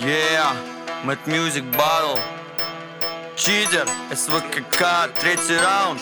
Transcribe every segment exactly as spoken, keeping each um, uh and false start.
Yeah, Mad Music Battle, Читер, эс вэ ка ка, третий раунд.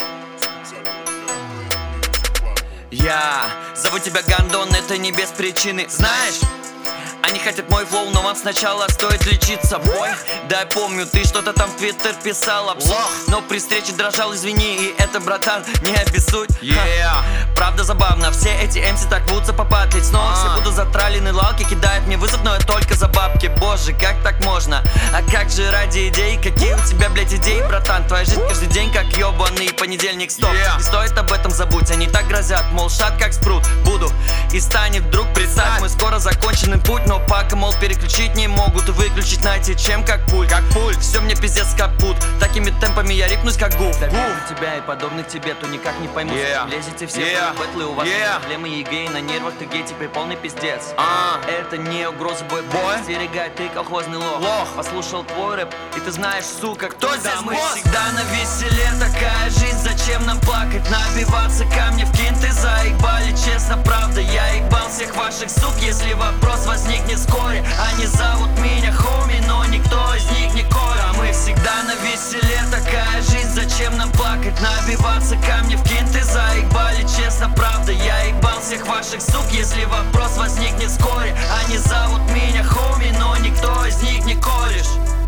Я зову тебя Гондон, это не без причины. Знаешь, они хотят мой флоу, но вам сначала стоит лечиться, бой. Да, я помню, ты что-то там в твиттер писал обзор, но при встрече дрожал, извини, и это, братан, не обессудь. Yeah. Правда забавно, все эти эм си так рвутся попатлить. Снова все будут затралены, лалки кидают мне вызов, но я только за бабки. Боже, как так можно? А как же ради идей? Какие у тебя, блять, идеи, братан? Твоя жизнь каждый день как ебаный понедельник, стоп. Yeah. Не стоит об этом забудь, они так грозят, мол, шат как спрут. Буду и станет вдруг, представь, мы скоро законченный путь, но пока, мол, переключить не могут и выключить, найти чем как пульт. Как пульт, все мне пиздец капут. Такими темпами я рипнусь как гуф. Гуф тебя и подобных тебе, то никак не пойму. Yeah. Лезете все yeah. в бэтлы, у вас yeah. проблемы и гей на нервах, ты гей, теперь полный пиздец. uh. Это не угроза, бой, бой. Остерегай, ты колхозный лох. лох Послушал твой рэп, и ты знаешь, сука, кто да, здесь мы босс? Всегда на веселе, такая жизнь, зачем нам плакать? Набиваться камни в кинты, заебали, честно, правда. Я ебал всех ваших сук, если вопрос возникнет вскоре. Они зовут меня хоми, но никто из них не Коля. А мы всегда на веселе, такая жизнь, зачем нам плакать? Набиваться камни в кинты, заебали, честно, правда. Я ебал всех ваших сук, если вопрос возникнет вскоре. Они зовут меня хоми, но никто из них не кореш.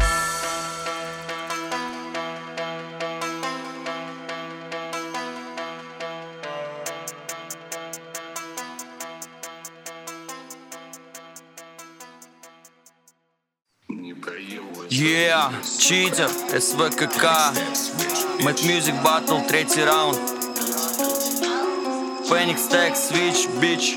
Yeah, Читер, эс вэ ка ка, Mad Music Battle, третий раунд. Phoenix Tech, Switch, Bitch.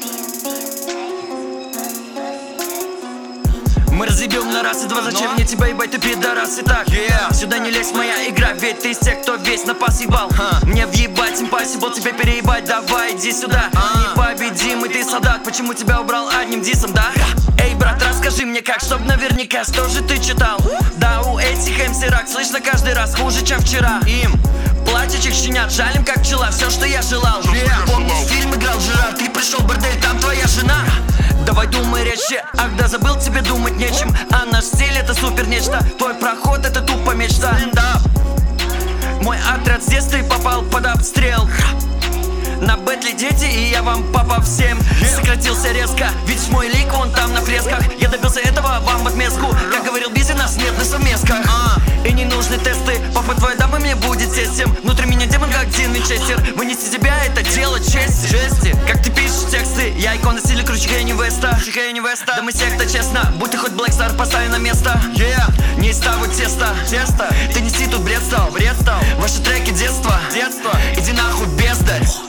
Мы разъебем на раз и два, зачем мне тебя ебать, ты пидорас. Итак, yeah. Сюда не лезь, моя игра, ведь ты из тех, кто весь на пас ебал. huh. Мне въебать, impossible, тебе переебать, давай, иди сюда. uh. Непобедимый ты солдат, почему тебя убрал одним дисом, да? Эй, брат, расскажи мне как, чтоб наверняка, что же ты читал? Да, у этих эм си рак слышно каждый раз хуже, чем вчера. Им плачущих щенят жалим, как пчела, все, что я желал. yeah. Помнишь, фильм играл Жерар, ты пришел в бордель, там твоя жена. Давай думай резче, ах да, забыл, тебе думать нечем. А наш стиль это супер нечто, твой проход это тупо мечта. Мой отряд с детства попал под обстрел. На бэтле дети, и я вам папа всем. Сократился резко, ведь мой лик вон там на фресках. Я добился этого вам в отместку. Как говорил Бизи, нас нет на совместках. И не нужны тесты, папа твоя дама мне будет тестем. Внутри меня демон как Дин Винчестер. Вынести тебя это дело чести. Жести, как ты пишешь тексты, я икона стиля круче Кенни Веста. Да мы секта, честно, будь ты хоть Блэкстар, поставь на место. yeah. Не из того теста, теста. Ты неси тут бред стал, бред стал. Ваши треки детства, детства. Иди нахуй, бездарь.